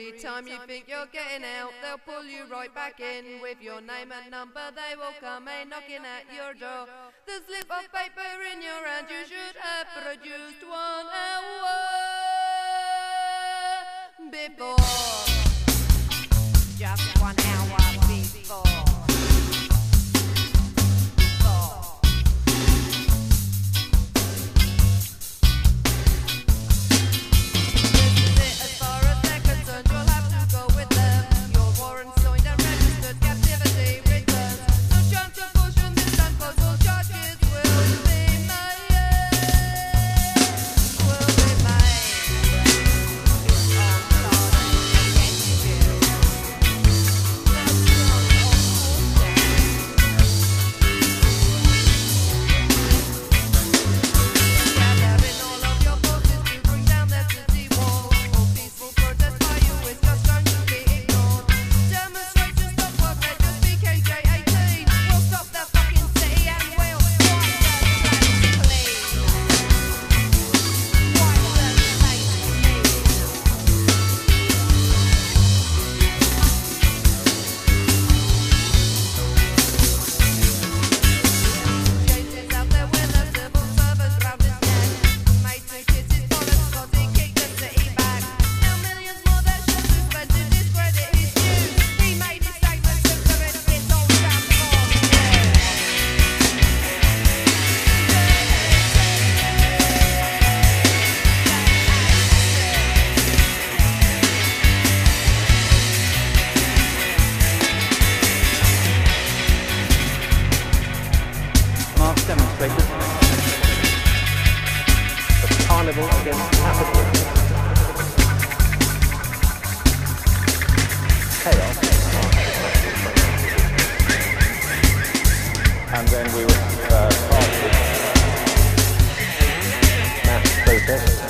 every time you think you're getting out, they'll pull you right back in. With your name and number, they will come in knocking at your door. The slip of paper in your hand, you should have produced 1 hour before. Just 1 hour before. Demonstrators of carnival against capitalism, chaos, and then we were part of mass protest.